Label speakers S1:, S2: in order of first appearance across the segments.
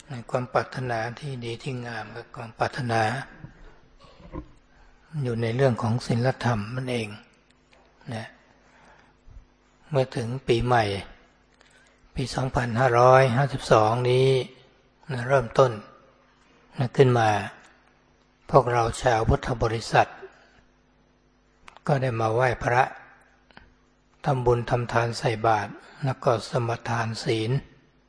S1: ในความปรารถนาที่ดีที่งามกับความปรารถนาอยู่ในเรื่องของศีลธรรมมันเองนะเมื่อถึงปีใหม่ปี 2552 นี้นะเริ่มต้นนะขึ้นมาพวกเราชาวพุทธบริษัทก็ได้มาไหว้พระทำบุญทำทานใส่บาตรแล้วก็สมทานศีล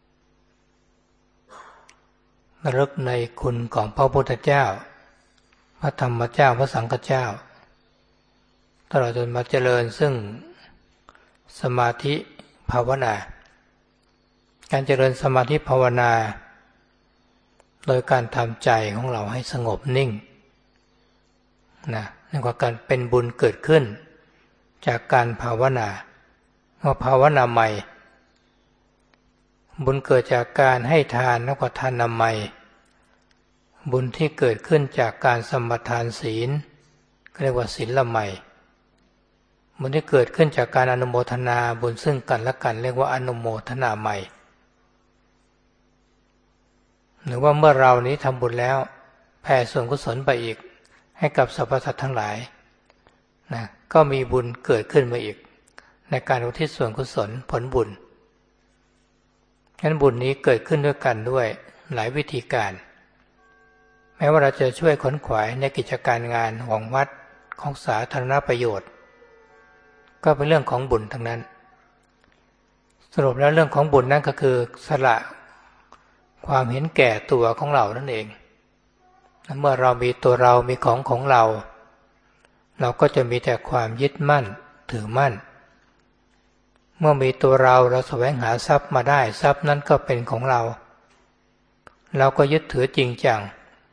S1: ระลึกในคุณของพระพุทธเจ้าพระธรรมเจ้าพระสังฆเจ้าตลอดจนมาเจริญซึ่งสมาธิภาวนาการเจริญสมาธิภาวนาโดยการทำใจของเราให้สงบนิ่งนะนั่นก็การเป็นบุญเกิดขึ้นจากการภาวนาเมื่อภาวนาใหม่บุญเกิดจากการให้ทานแล้วก็ทานนำใหม่บุญที่เกิดขึ้นจากการสมทานศีลเรียกว่าศีลละใหม่บุญที่เกิดขึ้นจากการอนุโมทนาบุญซึ่งกันและกันเรียกว่าอนุโมทนาใหม่หรือว่าเมื่อเรานี้ทำบุญแล้วแผ่ส่วนกุศลไปอีกให้กับสรรพสัตว์ทั้งหลายนะก็มีบุญเกิดขึ้นมาอีกในการอุทิศส่วนกุศลผลบุญฉะนั้นบุญนี้เกิดขึ้นด้วยกันด้วยหลายวิธีการแม้ว่าเราจะช่วยขนขวายในกิจการงานของวัดของสาธารณประโยชน์ก็เป็นเรื่องของบุญทั้งนั้นสรุปแล้วเรื่องของบุญนั่นก็คือสละความเห็นแก่ตัวของเรานั่นเองเมื่อเรามีตัวเรามีของเราเราก็จะมีแต่ความยึดมั่นถือมั่นเมื่อมีตัวเราแสวงหาทรัพย์มาได้ทรัพย์นั้นก็เป็นของเราเราก็ยึดถือจริงจัง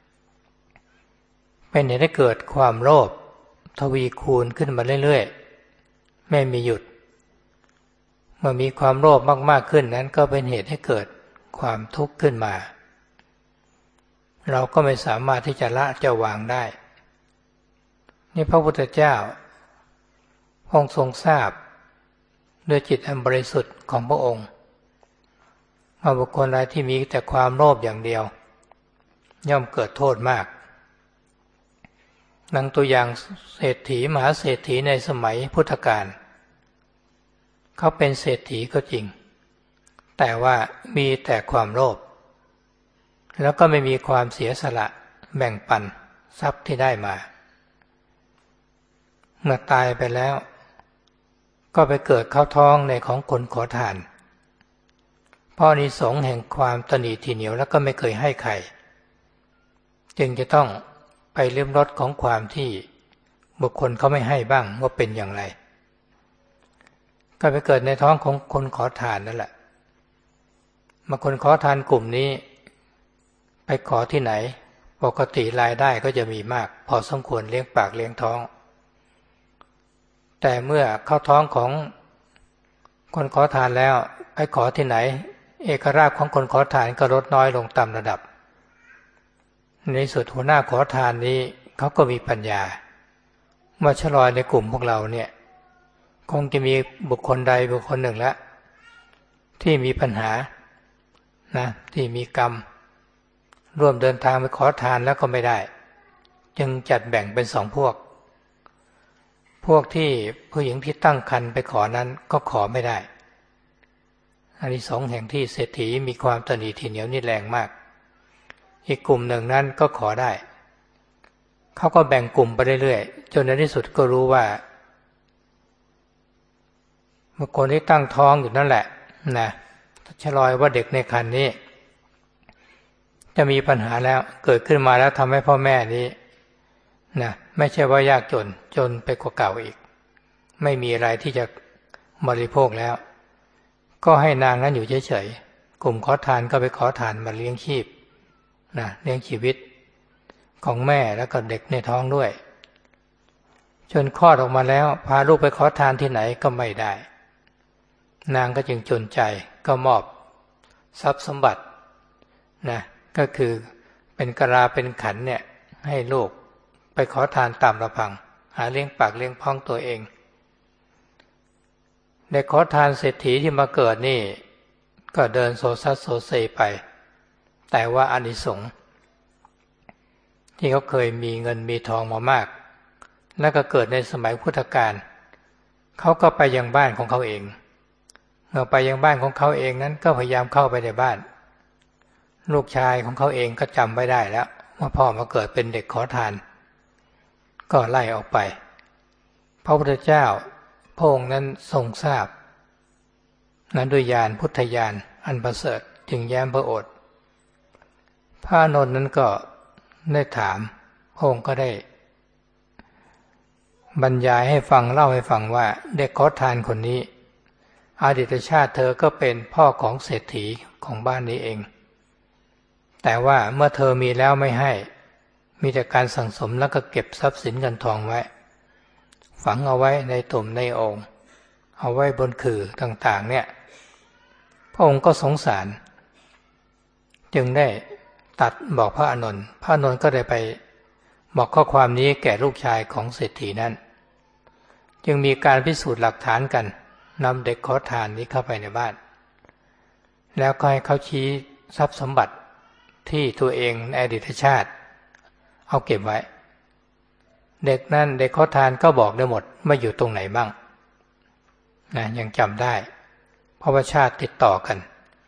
S1: เป็นเหตุให้เกิดความโลภทวีคูณขึ้นมาเรื่อยๆไม่มีหยุดเมื่อมีความโลภมากๆขึ้นนั้นก็เป็นเหตุให้เกิดความทุกข์ขึ้นมาเราก็ไม่สามารถที่จะละจะวางได้นี่พระพุทธเจ้าพระองค์ทรงทราบด้วยจิตอันบริสุทธิ์ของพระองค์ว่าบุคคลใดที่มีแต่ความโลภอย่างเดียวย่อมเกิดโทษมากดังตัวอย่างเศรษฐีมหาเศรษฐีในสมัยพุทธกาลเขาเป็นเศรษฐีก็จริงแต่ว่ามีแต่ความโลภแล้วก็ไม่มีความเสียสละแบ่งปันทรัพย์ที่ได้มาเมื่อตายไปแล้วก็ไปเกิดเข้าท้องในของคนขอทานเพราะอานิสงส์แห่งความตนีทีเหนียวแล้วก็ไม่เคยให้ใครจึงจะต้องไปลิ้มรสของความที่บุคคลเขาไม่ให้บ้างว่าเป็นอย่างไรก็ไปเกิดในท้องของคนขอทานนั่นแหละมาคนขอทานกลุ่มนี้ไปขอที่ไหนปกติรายได้ก็จะมีมากพอสมควรเลี้ยงปากเลี้ยงท้องแต่เมื่อเข้าท้องของคนขอทานแล้วไปขอที่ไหนเอกราชของคนขอทานก็ลดน้อยลงตามระดับในสุดหัวหน้าขอทานนี้เขาก็มีปัญญาเมื่อชะลอยในกลุ่มพวกเราเนี่ยคงจะมีบุคคลใดบุคคลหนึ่งละที่มีปัญหานะที่มีกรรมร่วมเดินทางไปขอทานแล้วก็ไม่ได้จึงจัดแบ่งเป็นสองพวกที่ผู้หญิงที่ตั้งครรภ์ไปขอนั้นก็ขอไม่ได้อานิสงส์แห่งที่เศรษฐีมีความตนีทีเหนียวนี่แรงมากอีกกลุ่มหนึ่งนั้นก็ขอได้เขาก็แบ่งกลุ่มไปเรื่อยๆจนในที่สุดก็รู้ว่าบุคคลที่ตั้งท้องอยู่นั่นแหละนะชะลอยว่าเด็กในครรภ์นี้จะมีปัญหาแล้วเกิดขึ้นมาแล้วทำให้พ่อแม่นี้นะไม่ใช่ว่ายากจนไปกว่าเก่าอีกไม่มีอะไรที่จะบริโภคแล้วก็ให้นางนั้นอยู่เฉยๆกลุ่มขอทานก็ไปขอทานมาเลี้ยงชีพนะเลี้ยงชีวิตของแม่แล้วก็เด็กในท้องด้วยจนคลอดออกมาแล้วพาลูกไปขอทานที่ไหนก็ไม่ได้นางก็จึงจนใจก็มอบทรัพย์สมบัตินะก็คือเป็นกะลาเป็นขันเนี่ยให้ลูกไปขอทานตามลำพังหาเลี้ยงปากเลี้ยงท้องตัวเองในขอทานเศรษฐีที่มาเกิดนี่ก็เดินโซซัสโซเซไปแต่ว่าอานิสงส์ที่เขาเคยมีเงินมีทองมามากแล้วก็เกิดในสมัยพุทธกาลเขาก็ไปยังบ้านของเขาเองเมื่อไปยังบ้านของเขาเองนั้นก็พยายามเข้าไปในบ้านลูกชายของเขาเองก็จำไม่ได้แล้วว่าพ่อมาเกิดเป็นเด็กขอทานก็ไล่ออกไปพระพุทธเจ้าพระองค์นั้นทรงทราบนั้นด้วยญาณพุทธญาณอันประเสริฐจึงแย้มพระโอษฐ์พระอานนท์นั้นก็ได้ถามพระองค์ก็ได้บรรยายให้ฟังเล่าให้ฟังว่าเด็กขอทานคนนี้อดีตชาติเธอก็เป็นพ่อของเศรษฐีของบ้านนี้เองแต่ว่าเมื่อเธอมีแล้วไม่ให้มีแต่การสั่งสมแล้วก็เก็บทรัพย์สินเงินทองไว้ฝังเอาไว้ในตุ่มในโอ่งเอาไว้บนขื่อต่างๆเนี่ยพระองค์ก็สงสารจึงได้ตัดบอกพระอานนท์พระอานนท์ก็ได้ไปบอกข้อความนี้แก่ลูกชายของเศรษฐีนั้นจึงมีการพิสูจน์หลักฐานกันนำเด็กขอทานนี้เข้าไปในบ้านแล้วก็ให้เขาชี้ทรัพย์สมบัติที่ตัวเองในอดีตชาติเอาเก็บไว้เด็กนั้นเด็กขอทานก็บอกได้หมดว่าอยู่ตรงไหนบ้างนะยังจำได้เพราะว่าชาติติดต่อกัน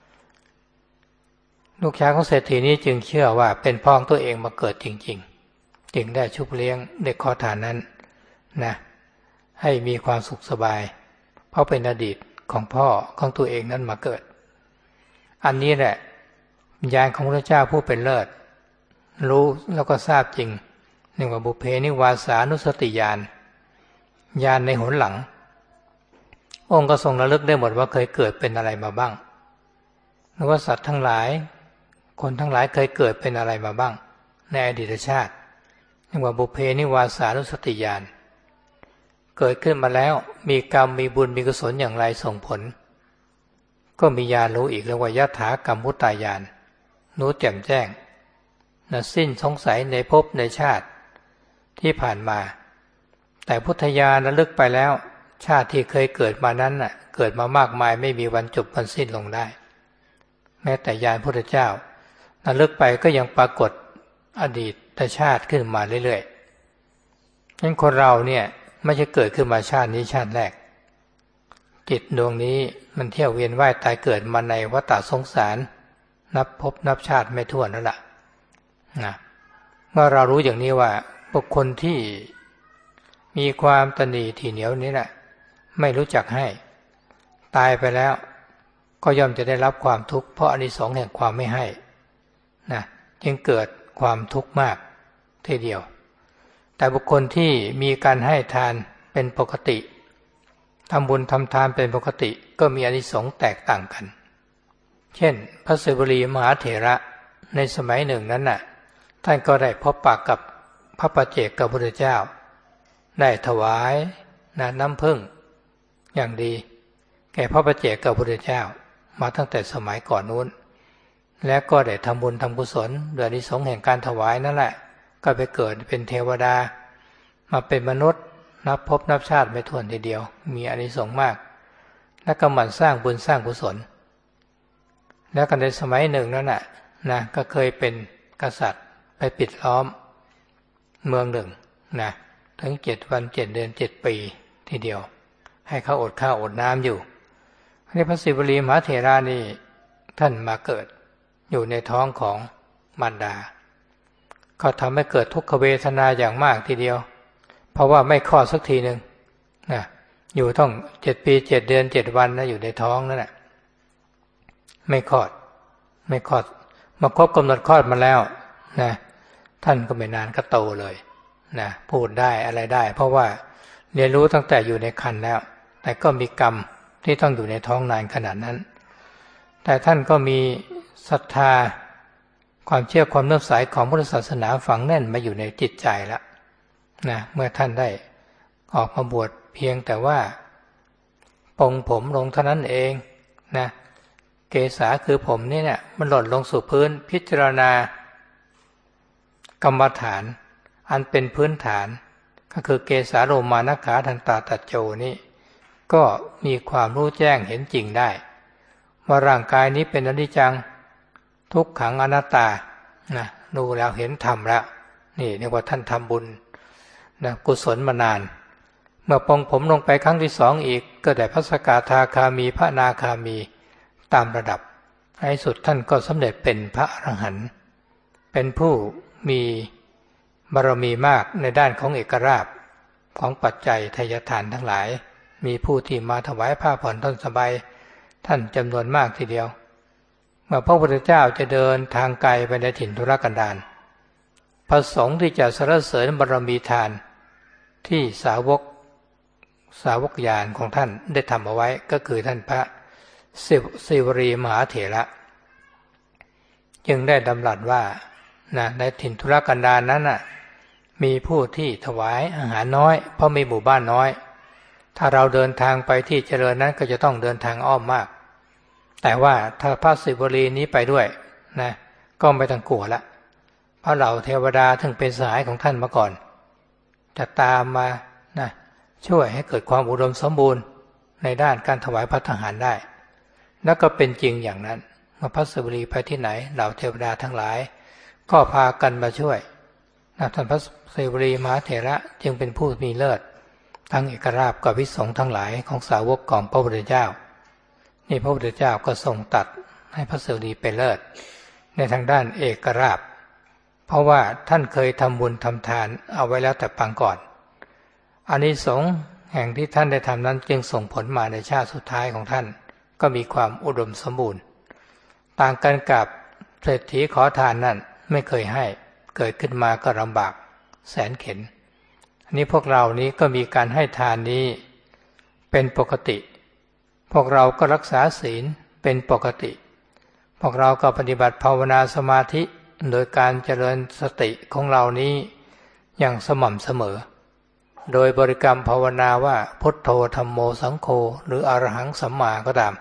S1: ลูกชายของเศรษฐีนี้จึงเชื่อว่าเป็นพ่อของตัวเองมาเกิดจริงๆจึงได้ชุบเลี้ยงเด็กขอทานนั้นนะให้มีความสุขสบายเพราะเป็นอดีตของพ่อของตัวเองนั้นมาเกิดอันนี้แหละญาณของพระเจ้าผู้เป็นเลิศรู้แล้วก็ทราบจริงเรียกว่าบุพเพนิวาสานุสติญาณญาณในหนหลังองค์ก็ทรงระลึกได้หมดว่าเคยเกิดเป็นอะไรมาบ้างหรือว่าสัตว์ทั้งหลายคนทั้งหลายเคยเกิดเป็นอะไรมาบ้างในอดีตชาติเรียกว่าบุพเพนิวาสานุสติญาณเกิดขึ้นมาแล้วมีกรรมมีบุญมีกุศลอย่างไรส่งผลก็มีญาณรู้อีกเรียกว่ายถากรรมุตตญาณรู้แจ่มแจ้งสิ้นสงสัยในภพในชาติที่ผ่านมาแต่พุทธญาณระลึกไปแล้วชาติที่เคยเกิดมานั้นน่ะเกิดมามากมายไม่มีวันจบวันสิ้นลงได้แม้แต่ญาณพุทธเจ้าระลึกไปก็ยังปรากฏอดีตชาติขึ้นมาเรื่อยๆงั้นคนเราเนี่ยไม่ใช่เกิดขึ้นมาชาตินี้ชาติแรกจิตดวงนี้มันเที่ยวเวียนว่ายตายเกิดมาในวัฏสงสารนับภพนับชาติไม่ถ้วนนั่นแหละนะเมื่อเรารู้อย่างนี้ว่าบุคคลที่มีความตณีถี่เหนียวนี้แหละไม่รู้จักให้ตายไปแล้วก็ย่อมจะได้รับความทุกข์เพราะอานิสงส์แห่งความไม่ให้นะจึงเกิดความทุกข์มากทีเดียวแต่บุคคลที่มีการให้ทานเป็นปกติทำบุญทำทานเป็นปกติก็มีอานิสงส์แตกต่างกันเช่นพระศิวลีมหาเถระในสมัยหนึ่งนั้นน่ะท่านก็ได้พบปะกับพระปัจเจกพุทธเจ้าได้ถวายน้ำผึ้งอย่างดีแก่พระปัจเจกพุทธเจ้ามาตั้งแต่สมัยก่อนนู้นและก็ได้ทำบุญทำกุศลโดยอานิสงส์แห่งการถวายนั่นแหละก็ไปเกิดเป็นเทวดามาเป็นมนุษย์นับภพนับชาติไม่ถ้วนทีเดียวมีอานิสงส์มากและก็หมั่นสร้างบุญสร้างกุศลแล้วกันในสมัยหนึ่งนั้นนะก็เคยเป็นกษัตริย์ไปปิดล้อมเมืองหนึ่งนะถึง7 วัน 7 เดือน 7 ปีทีเดียวให้เขาอดข้าวอดน้ำอยู่ในพระศิวลีมหาเถระนี่ท่านมาเกิดอยู่ในท้องของมารดาก็ทำให้เกิดทุกขเวทนาอย่างมากทีเดียวเพราะว่าไม่คลอดสักทีหนึ่งนะอยู่ต้อง7 ปี 7 เดือน 7 วันนะอยู่ในท้องนั่นแหละไม่คลอดมาครบกำหนดคลอดมาแล้วนะท่านก็ไม่นานก็โตเลยนะพูดได้อะไรได้เพราะว่าเรียนรู้ตั้งแต่อยู่ในครรภ์แล้วแต่ก็มีกรรมที่ต้องอยู่ในท้องนานขนาดนั้นแต่ท่านก็มีศรัทธาความเชื่อความเลื่อมใสของพุทธศาสนาฝังแน่นมาอยู่ในจิตใจแล้วนะเมื่อท่านได้ออกมาบวชเพียงแต่ว่าปรงผมลงเท่านั้นเองนะเกศาคือผมนี่เนี่ยมันหล่นลงสู่พื้นพิจารณากรรมฐานอันเป็นพื้นฐานก็คือเกสาโลมานักขาทันตาตัจโจนี่ก็มีความรู้แจ้งเห็นจริงได้ว่าร่างกายนี้เป็นอนิจจังทุกขังอนัตตานะดูแล้วเห็นธรรมแล้วนี่เรียกว่าท่านทำบุญนะกุศลมานานเมื่อปองผมลงไปครั้งที่สองอีกก็ได้พระสกทาคามีพระอนาคามีตามระดับในสุดท่านก็สำเร็จเป็นพระอรหันต์เป็นผู้มีบารมีมากในด้านของเอกราชของปัจจัยทายทานทั้งหลายมีผู้ที่มาถวายผ้าผ่อนท่อนสบายท่านจำนวนมากทีเดียวเมื่อพระพุทธเจ้าจะเดินทางไกลไปในถิ่นทุรกันดารพระสงฆ์ที่จะสรรเสริญบารมีทานที่สาวกญาณของท่านได้ทำเอาไว้ก็คือท่านพระศิวรีมหาเถระจึงได้ดำรัสว่าในถิ่นทุรกันดารนั้นมีผู้ที่ถวายอาหารน้อยเพราะมีหมู่บ้านน้อยถ้าเราเดินทางไปที่เจริญนั้นก็จะต้องเดินทางอ้อมมากแต่ว่าถ้าพระศิวรีนี้ไปด้วยก็ไม่ต้องกลัวละเพราะเหล่าเทวดาถึงเป็นสหายของท่านมาก่อนจะตามมาช่วยให้เกิดความอุดมสมบูรณ์ในด้านการถวายภัตตาหารได้แล้วก็เป็นจริงอย่างนั้นเมื่อพระศิวลีไปที่ไหนเหล่าเทวดาทั้งหลายก็พากันมาช่วยท่านพระศิวลีมหาเถระจึงเป็นผู้มีเลิศทั้งเอกราชกับภิกษุสงฆ์ทั้งหลายของสาวกของพระพุทธเจ้านี่พระพุทธเจ้าก็ทรงตัดให้พระศิวลีเป็นเลิศในทางด้านเอกราชเพราะว่าท่านเคยทำบุญทำทานเอาไว้แล้วแต่ปางก่อนอานิสงส์แห่งที่ท่านได้ทำนั้นจึงส่งผลมาในชาติสุดท้ายของท่านก็มีความอุดมสมบูรณ์ต่างกันกับเศรษฐีขอทานนั่นไม่เคยให้เกิดขึ้นมาก็ลำบากแสนเข็ญอันนี้พวกเรานี้ก็มีการให้ทานนี้เป็นปกติพวกเราก็รักษาศีลเป็นปกติพวกเราก็ปฏิบัติภาวนาสมาธิโดยการเจริญสติของเรานี้อย่างสม่ำเสมอโดยบริกรรมภาวนาว่าพุทโธธัมโมสังโฆหรืออรหังสัมมาก็ตาม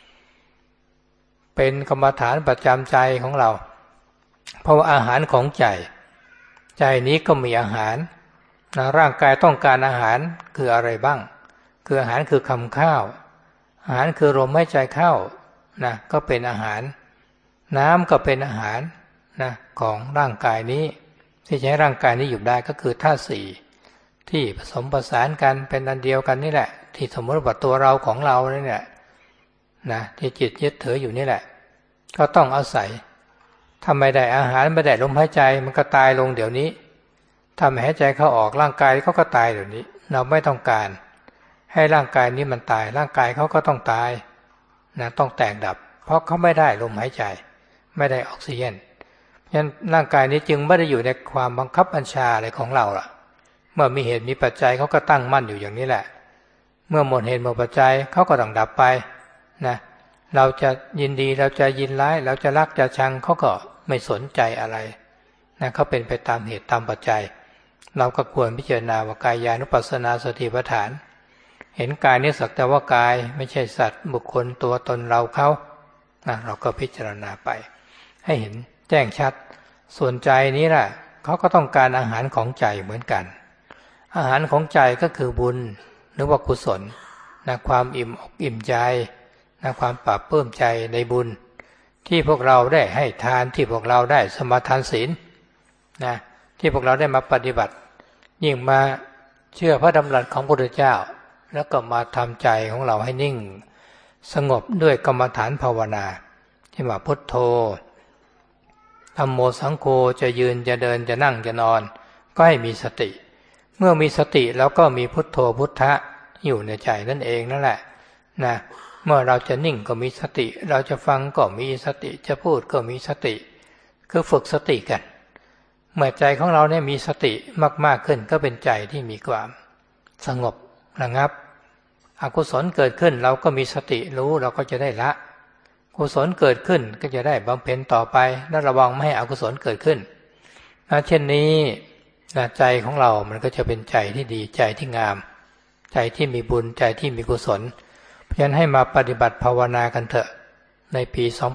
S1: เป็นกรรมฐานประจำใจของเราเพราะว่าอาหารของใจนี้ก็มีอาหารร่างกายต้องการอาหารคืออะไรบ้างคืออาหารคือคำข้าวอาหารคือลมหายใจเข้าก็เป็นอาหารน้ำก็เป็นอาหารของร่างกายนี้ที่จะให้ร่างกายนี้อยู่ได้ก็คือธาตุสี่ที่ผสมประสานกันเป็นอันเดียวกันนี่แหละที่สมมติว่าตัวเราของเราเนี่ยที่จิตยึดถืออยู่นี่แหละก็ต้องอาศัยถ้าไม่ได้อาหารไม่ได้ลมหายใจมันก็ตายลงเดี๋ยวนี้ถ้าไม่หายใจเข้าออกร่างกายเขาก็ตายเดี๋ยวนี้เราไม่ต้องการให้ร่างกายนี้มันตายร่างกายเขาก็ต้องตายต้องแตกดับเพราะเขาไม่ได้ลมหายใจไม่ได้ออกซิเจนเพราะฉะนั้นร่างกายนี้จึงไม่ได้อยู่ในความบังคับบัญชาอะไรของเราล่ะเมื่อมีเหตุมีปัจจัยเขาก็ตั้งมั่นอยู่อย่างนี้แหละเมื่อหมดเหตุหมดปัจจัยเขาก็ต้องดับไปเราจะยินดีเราจะยินร้ายเราจะรักจะชังเขาก็ไม่สนใจอะไรเขาเป็นไปตามเหตุตามปัจจัยเราก็ควรพิจารณาว่ากายานุปัสสนาสติปัฏฐานเห็นกายนี้สักแต่ว่ากายไม่ใช่สัตว์บุคคลตัวตนเราเขาเราก็พิจารณาไปให้เห็นแจ้งชัดส่วนใจนี้แหละเขาก็ต้องการอาหารของใจเหมือนกันอาหารของใจก็คือบุญหรือว่ากุศลความอิ่มอกอิ่มใจความปราบปลื้มใจในบุญที่พวกเราได้ให้ทานที่พวกเราได้สมาทานศีลที่พวกเราได้มาปฏิบัติยิ่งมาเชื่อพระดำรัสของพระพุทธเจ้าแล้วก็มาทำใจของเราให้นิ่งสงบด้วยกรรมฐานภาวนาที่ว่าพุทโธธัมโมสังโฆจะยืนจะเดินจะนั่งจะนอนก็ให้มีสติเมื่อมีสติแล้วก็มีพุทโธพุทธะอยู่ในใจนั่นเองนั่นแหละเมื่อเราจะนิ่งก็มีสติเราจะฟังก็มีสติจะพูดก็มีสติคือฝึกสติกันเมื่อใจของเราเนี่ยมีสติมากๆขึ้นก็เป็นใจที่มีความสงบระงับอกุศลเกิดขึ้นเราก็มีสติรู้เราก็จะได้ละกุศลเกิดขึ้นก็จะได้บำเพ็ญต่อไปและระวังไม่ให้อกุศลเกิดขึ้นเช่นนี้ใจของเรามันก็จะเป็นใจที่ดีใจที่งามใจที่มีบุญใจที่มีกุศลเพราะฉะนั้นให้มาปฏิบัติภาวนากันเถอะในปี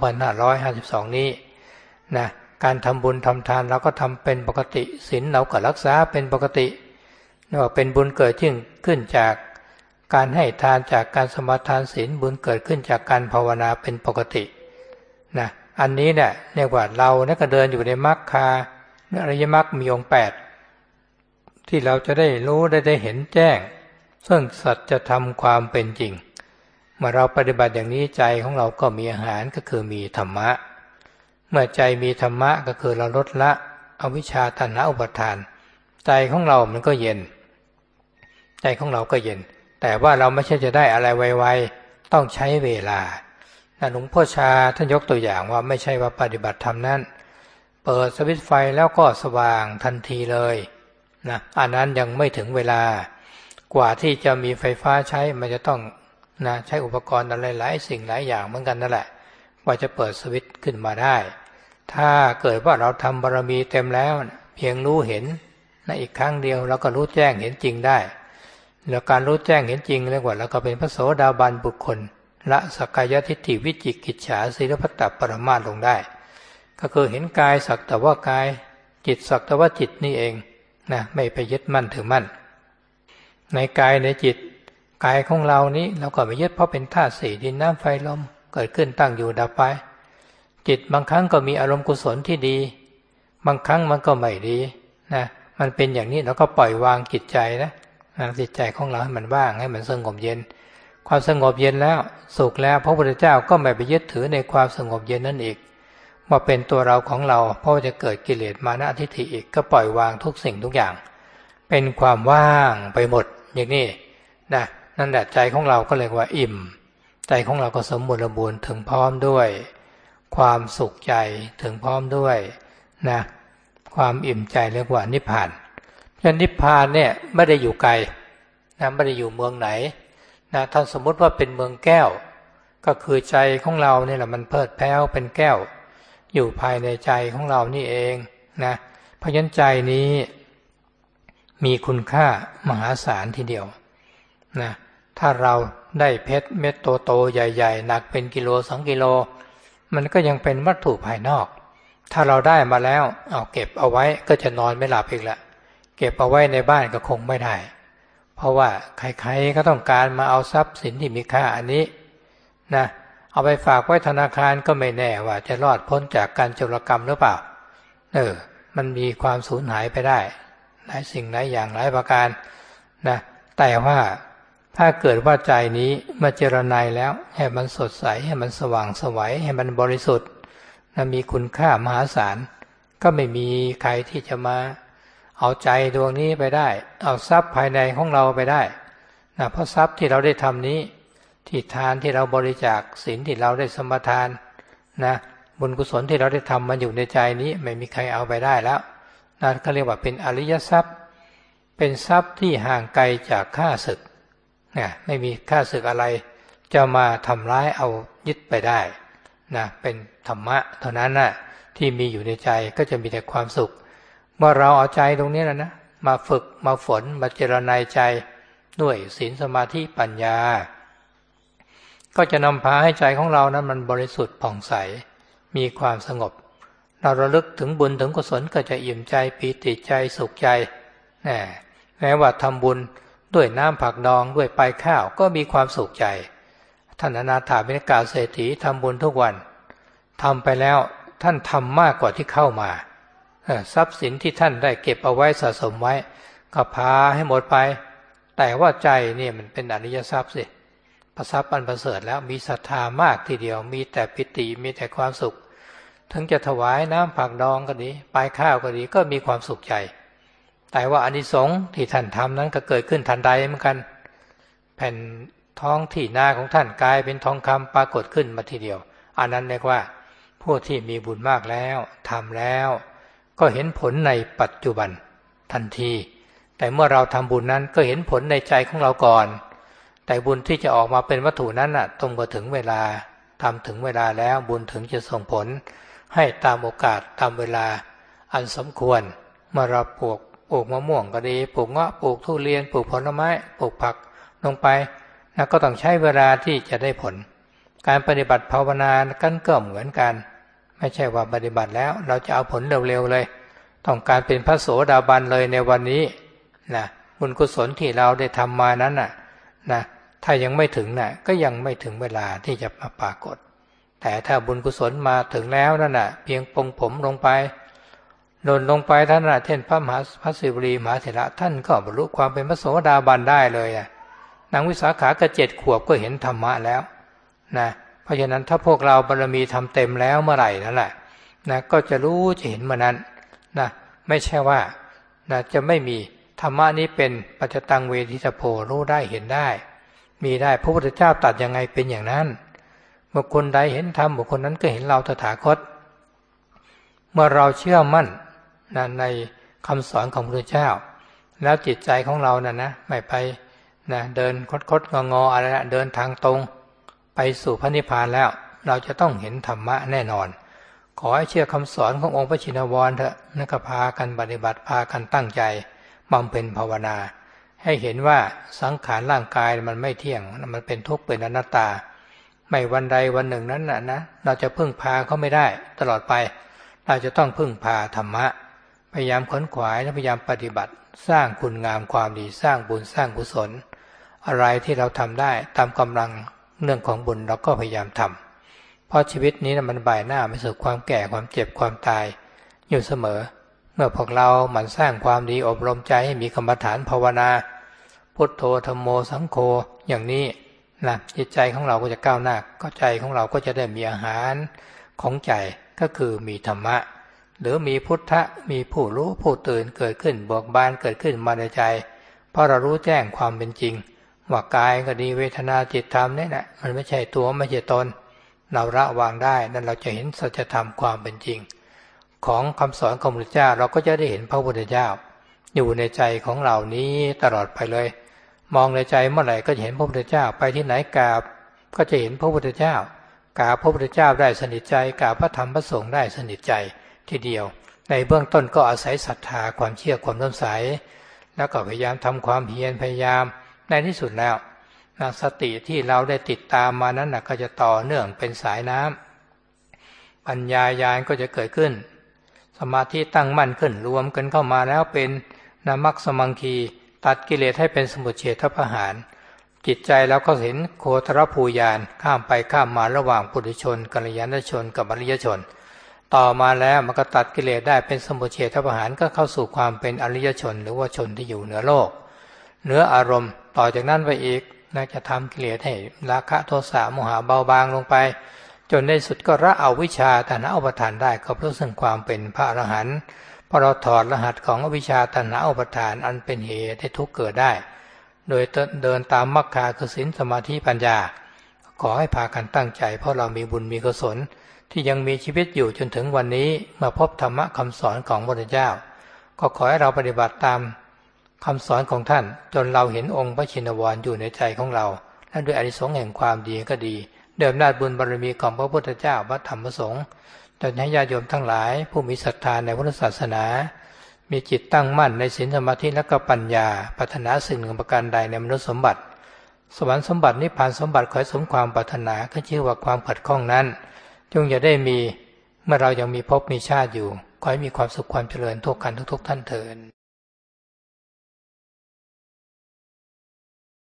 S1: 2552 นี้การทำบุญทำทานเราก็ทำเป็นปกติศีลเราก็รักษาเป็นปกติว่าเป็นบุญเกิดขึ้นจากการให้ทานจากการสมาทานศีลบุญเกิดขึ้นจากการภาวนาเป็นปกติอันนี้เนี่ยเรียกว่าเราเนี่ยก็เดินอยู่ในมรรคาอริยมรรคมีองค์8ที่เราจะได้รู้ได้เห็นแจ้งซึ่งสัจธรรมความเป็นจริงเมื่อเราปฏิบัติอย่างนี้ใจของเราก็มีอาหารก็คือมีธรรมะเมื่อใจมีธรรมะก็คือเราลดละอวิชชาตัณหาอุปาทานใจของเรามันก็เย็นใจของเราก็เย็นแต่ว่าเราไม่ใช่จะได้อะไรไวๆต้องใช้เวลาหลวงพ่อชาท่านยกตัวอย่างว่าไม่ใช่ว่าปฏิบัติธรรมนั้นเปิดสวิตช์ไฟแล้วก็สว่างทันทีเลยนะอันนั้นยังไม่ถึงเวลากว่าที่จะมีไฟฟ้าใช้มันจะต้องนะใช้อุปกรณ์อะไรหลายสิ่งหลายอย่างเหมือนกันนั่นแหละกว่าจะเปิดสวิตช์ขึ้นมาได้ถ้าเกิดว่าเราทำบารมีเต็มแล้วเพียงรู้เห็นในอีกครั้งเดียวเราก็รู้แจ้งเห็นจริงได้แล้วการรู้แจ้งเห็นจริงเรียกว่าเราก็เป็นพระโสดาบันบุคคลละสักกายทิฏฐิวิจิกิจฉาศีลพัตตปรมาสลงได้ก็คือเห็นกายสักแต่ว่ากายจิตสักแต่ว่าจิตนี่เองนะไม่ไปยึดมั่นถือมั่นในกายในจิตกายของเรานี้เราก็ไม่ยึดเพราะเป็นธาตุสี่ดินน้ำไฟลมเกิดขึ้นตั้งอยู่ดับไปจิตบางครั้งก็มีอารมณ์กุศลที่ดีบางครั้งมันก็ไม่ดีนะมันเป็นอย่างนี้เราก็ปล่อยวางจิตใจนะจิตใจของเราให้มันว่างให้มันสงบเย็นความสงบเย็นแล้วสุขแล้วพระพุทธเจ้าก็ไม่ไปยึดถือในความสงบเย็นนั่นอีกว่าเป็นตัวเราของเราเพราะจะเกิดกิเลสมานะทิฏฐิอีกก็ปล่อยวางทุกสิ่งทุกอย่างเป็นความว่างไปหมดอย่างนี้นะนั่นแหละใจของเราก็เรียกว่าอิ่มใจของเราก็สมบูรณ์ถึงพร้อมด้วยความสุขใจถึงพร้อมด้วยนะความอิ่มใจเรียกว่านิพพานเพราะนิพพานเนี่ยไม่ได้อยู่ไกลนะไม่ได้อยู่เมืองไหนนะท่านสมมติว่าเป็นเมืองแก้วก็คือใจของเราเนี่ยแหละมันเพิดแผ้วเป็นแก้วอยู่ภายในใจของเรานี่เองนะเพราะฉะนั้นใจนี้มีคุณค่ามหาศาลทีเดียวนะถ้าเราได้เพชรเม็ดโตๆใหญ่ๆหนักเป็นกิโล2 กิโลมันก็ยังเป็นวัตถุภายนอกถ้าเราได้มาแล้วเอาเก็บเอาไว้ก็จะนอนไม่หลับอีกละเก็บเอาไว้ในบ้านก็คงไม่ได้เพราะว่าใครๆก็ต้องการมาเอาทรัพย์สินที่มีค่าอันนี้นะเอาไปฝากไว้ธนาคารก็ไม่แน่ว่าจะรอดพ้นจากการโจรกรรมหรือเปล่ามันมีความสูญหายไปได้หลายสิ่งหลายอย่างหลายประการนะแต่ว่าถ้าเกิดว่าใจนี้มาเจรไนแล้วให้มันสดใสให้มันสว่างไสวให้มันบริสุทธิ์นะมีคุณค่ามหาศาลก็ไม่มีใครที่จะมาเอาใจดวงนี้ไปได้เอาทรัพย์ภายในของเราไปได้นะเพราะทรัพย์ที่เราได้ทำนี้ที่ทานที่เราบริจาคศีลที่เราได้สมาทานนะบุญกุศลที่เราได้ทำมันอยู่ในใจนี้ไม่มีใครเอาไปได้แล้วนั่นเขาเรียกว่าเป็นอริยทรัพย์เป็นทรัพย์ที่ห่างไกลจากข้าศึกนะไม่มีข้าศึกอะไรจะมาทำร้ายเอายึดไปได้นะเป็นธรรมะเท่านั้นนะที่มีอยู่ในใจก็จะมีแต่ความสุขเมื่อเราเอาใจตรงนี้แล้วนะมาฝึกมาฝนมาเจรไนใจด้วยศีลสมาธิปัญญาก็จะนำพาให้ใจของเรานั้นมันบริสุทธิ์ผ่องใสมีความสงบเราระลึกถึงบุญถึงกุศลก็จะอิ่มใจปีติใจสุขใจแม้ว่าทำบุญด้วยน้ำผักดองด้วยปลายข้าวก็มีความสุขใจท่านอนาถาบิณกาเศรษฐีทำบุญทุกวันทำไปแล้วท่านทำมากกว่าที่เข้ามาทรัพย์สินที่ท่านได้เก็บเอาไว้สะสมไว้ก็พาให้หมดไปแต่ว่าใจนี่มันเป็นอริยทรัพย์สิทรัพย์อันประเสริฐแล้วมีศรัทธามากทีเดียวมีแต่ปิติมีแต่ความสุขถึงจะถวายน้ำผักดองก็ดีปลายข้าวก็ดีก็มีความสุขใจแต่ว่าอานิสงส์ที่ท่านทำนั้นก็เกิดขึ้นทันใดเหมือนกันแผ่นท้องที่นาของท่านกลายเป็นทองคำปรากฏขึ้นมาทีเดียวอันนั้นเรียกว่าผู้ที่มีบุญมากแล้วทำแล้วก็เห็นผลในปัจจุบันทันทีแต่เมื่อเราทำบุญนั้นก็เห็นผลในใจของเราก่อนแต่บุญที่จะออกมาเป็นวัตถุนั้นต้องมาถึงเวลาทำถึงเวลาแล้วบุญถึงจะส่งผลให้ตามโอกาสตามเวลาอันสมควรเมื่อเราปลูกมะม่วงก็ดีปลูกเงาะปลูกทุเรียนปลูกผลไม้ปลูกผักลงไปนะก็ต้องใช้เวลาที่จะได้ผลการปฏิบัติภาวนากันก็เหมือนกันไม่ใช่ว่าปฏิบัติแล้วเราจะเอาผลเร็วๆเลยต้องการเป็นพระโสดาบันเลยในวันนี้นะบุญกุศลที่เราได้ทำมานั้นนะถ้ายังไม่ถึงก็ยังไม่ถึงเวลาที่จะมาปรากฏแแต่ถ้าบุญกุศลมาถึงแล้วนั่นน่ะเพียงปลงผมลงไปหล่นลงไปท่านน่ะเช่นพระศิวลีมหาเถระท่านก็บรรลุความเป็นพระโสดาบันได้เลยนางวิสาขาก็7 ขวบก็เห็นธรรมะแล้วนะเพราะฉะนั้นถ้าพวกเราบารมีทำเต็มแล้วเมื่อไหร่นั่นแหละนะก็จะรู้จะเห็นเมื่อนั้นนะไม่ใช่ว่านะจะไม่มีธรรมะนี้เป็นปัจจตังเวทิตโพรู้ได้เห็นได้มีได้พระพุทธเจ้าตรัสยังไงเป็นอย่างนั้นบุคคลใดเห็นธรรมบุคคลนั้นก็เห็นเราตถาคตเมื่อเราเชื่อมั่นนะในคำสอนของพระพุทธเจ้าแล้วจิตใจของเรานะไม่ไปนะเดินคดงออะไรนะเดินทางตรงไปสู่พระนิพพานแล้วเราจะต้องเห็นธรรมะแน่นอนขอให้เชื่อคำสอนขององค์พระชินวรเถอะนักพากันปฏิบัติพากันตั้งใจบำเพ็ญภาวนาให้เห็นว่าสังขารร่างกายมันไม่เที่ยงมันเป็นทุกข์เป็นอนัตตาไม่วันใดวันหนึ่งนั้นนะเราจะพึ่งพาเขาไม่ได้ตลอดไปเราจะต้องพึ่งพาธรรมะพยายามขนขวายและพยายามปฏิบัติสร้างคุณงามความดีสร้างบุญสร้างกุศลอะไรที่เราทำได้ตามกำลังเรื่องของบุญเราก็พยายามทำเพราะชีวิตนี้มันบ่ายหน้าไปสู่ความแก่ความเจ็บความตายอยู่เสมอเมื่อพวกเราหมั่นสร้างความดีอบรมใจให้มีกรรมฐานภาวนาพุทโธธัมโมสังโฆอย่างนี้นะจิตใจของเราก็จะก้าวหน้าก็ใจของเราก็จะได้มีอาหารของใจก็คือมีธรรมะหรือมีพุทธะมีผู้รู้ผู้ตื่นเกิดขึ้นเบิกบานเกิดขึ้นมาในใจเพราะเรารู้แจ้งความเป็นจริงว่ากายก็ดีเวทนาจิตธรรมนี่แหละมันไม่ใช่ตัวไม่ใช่ตนเราละวางได้นั่นเราจะเห็นสัจธรรมความเป็นจริงของคำสอนของพระพุทธเจ้าเราก็จะได้เห็นพระพุทธเจ้าอยู่ในใจของเรานี้ตลอดไปเลยมองในใจเมื่อไหร่ก็จะเห็นพระพุทธเจ้าไปที่ไหนกราบก็จะเห็นพระพุทธเจ้ากราบพระพุทธเจ้าได้สนิทใจกราบพระธรรมพระสงฆ์ได้สนิทใจทีเดียวในเบื้องต้นก็อาศัยศรัทธาความเชื่อความเลื่อมใสแล้วก็พยายามทำความเพียรพยายามในที่สุดแล้วสติที่เราได้ติดตามมานั้นก็จะต่อเนื่องเป็นสายน้ำปัญญาญาณก็จะเกิดขึ้นสมาธิตั้งมั่นขึ้นรวมกันเข้ามาแล้วเป็นมรรคสมังคีตัดกิเลสให้เป็นสมุจเฉทประหารจิตใจเราก็เห็นโคตรภูญาณข้ามไปข้ามมาระหว่างปุถุชนกัลยาณชนกับอริยชนต่อมาแล้วมันก็ตัดกิเลสได้เป็นสมุจเฉทประหารก็เข้าสู่ความเป็นอริยชนหรือว่าชนที่อยู่เหนือโลกเหนืออารมณ์ต่อจากนั้นไปอีกจะทำกิเลสให้ราคะโทสะโมหะเบาบางลงไปจนในสุดก็ละอวิชชาตัณหาอุปาทานได้ก็เพราะซึ่งความเป็นพระอรหันต์พอเราถอดรหัสของอวิชชาตัณหาอุปาทานอันเป็นเหตุให้ทุกข์เกิดได้โดยเดินตามมรรคคือศีลสมาธิปัญญาขอให้พากันตั้งใจเพราะเรามีบุญมีกุศลที่ยังมีชีวิตอยู่จนถึงวันนี้มาพบธรรมะคำสอนของพระพุทธเจ้าก็ขอให้เราปฏิบัติตามคำสอนของท่านจนเราเห็นองค์พระชินวรอยู่ในใจของเราและด้วยอานิสงส์แห่งความดีก็ดีเดิมนาจบุญบารมีของพระพุทธเจ้าพระธรรมพระสงฆ์จนให้ญาติโยมทั้งหลายผู้มีศรัทธาในพุทธศาสนามีจิตตั้งมั่นในศีลสมาธิและก็ปัญญาปรารถนาสิ่งหนึ่งประการใดในมนุษย์สมบัติสวรรค์สมบัตินิพพานสมบัติขอให้สมความปรารถนาก็ชื่อว่าความขัดข้องนั้นจงอย่าได้มีเมื่อเรายังมีภพมีชาติอยู่ขอให้มีความสุขความเจริญทุกขันทุกท่านเถิด